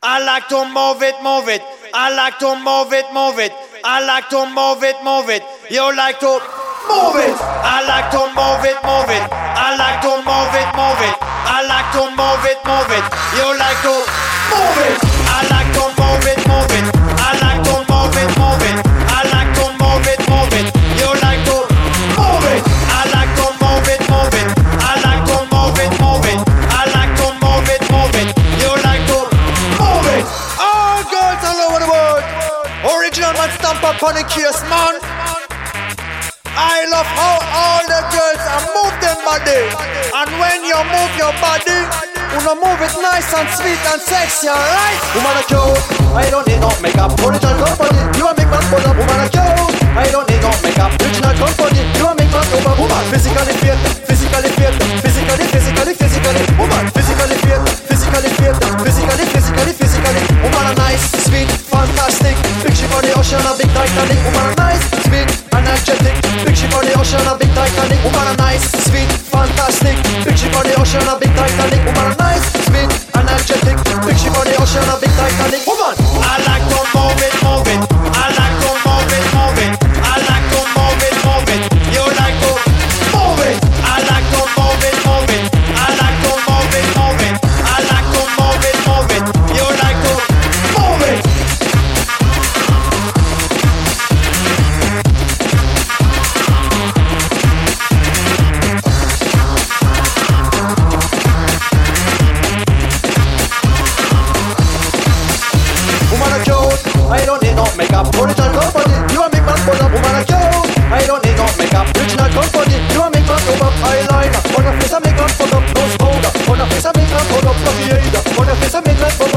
I like to move it, move it. I like to move it, move it. I like to move it, move it. You like to move it. I like to move it, move it. I like to move it, move it. I like to move it, move it. You like to move it. I like to move it, move it. I like to move it, move it. I like to move it, move it. You like to move it. I like to move it, move it. I like to move it, move it. I like to move it, move it. You like to move it. All girls all over the world. Original man stamp up on the case, man. I love how all the girls move them body. And when you move your body, you know move it nice and sweet and sexy, alright? Woman are cute, I don't need no makeup. Original company, you a make man pull up. Woman are cute, I don't need no makeup. Original company, you a make man over. Woman physically fit, physically fit, physically. Woman physically fit, physically fit, physically. Woman are nice, sweet, fantastic. Big ship on the ocean, a big Titanic. Woman are nice, sweet, energetic. Big ship on the ocean, a big Titanic. Woman are nice, sweet, fantastic. Big ship on the ocean, a big Titanic. Woman are nice, sweet, energetic. Big ship on the ocean, a big Titanic. Woman, I like to move it, move it. I like to move it, move it. I like to move it, move it. You like to move it. I like to move it, move it. I like to move it, move it. I like to move it, move it. You like to move it. I don't need no makeup. Original company, you a make man pull up. Woman like you, I don't need no makeup. Original company, you a make man pull up. Eyeliner, on your face I make man pull up. Nose powder, on your face I make man pull up. Coffee aider, on your face I make man pull up.